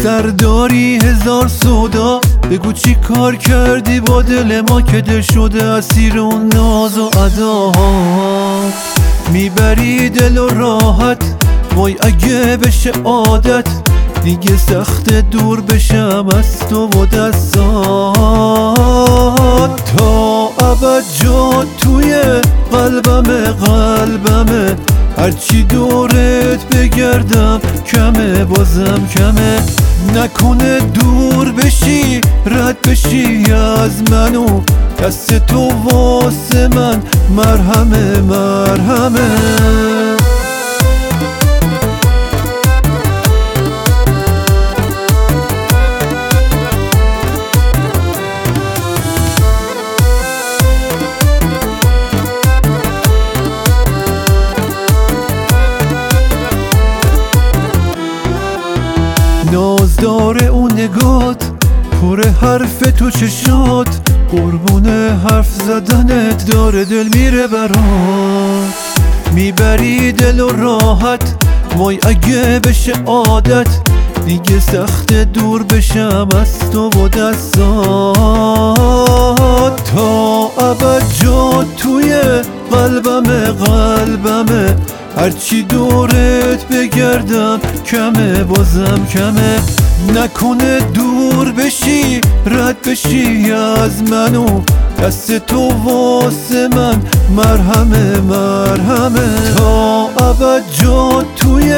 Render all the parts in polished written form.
سرداری هزار سودا، بگو چی کار کردی با دل ما که دل شده اسیر اون ناز و ادا. میبری دل و راحت، وای اگه بشه عادت دیگه سخت دور بشم از تو و دستات. تا ابد جا توی قلبمه، هرچی دورت بگردم کمه، بازم کمه. نکنه دور بشی رد بشی از منو، دست تو واسه من مرهمه مرهمه. نازدار اون نگات، پر حرف تو چشات، قربون حرف زدنت داره دل میره برات. میبری دل و راحت، وای اگه بشه عادت دیگه سخت دور بشم از تو و دستات. تا ابد جا توی قلبمه، هرچی دورت بگردم کمه، بازم کمه. نکنه دور بشی رد بشی از منو، دست تو واسه من مرهمه مرهمه. تا ابد جا توی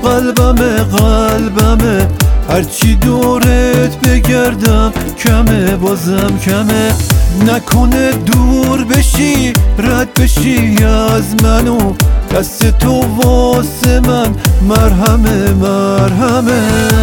قلبمه، هرچی دورت بگردم کمه، بازم کمه. نکنه دور بشی رد بشی از منو، دست تو واسه من مرهمه مرهمه.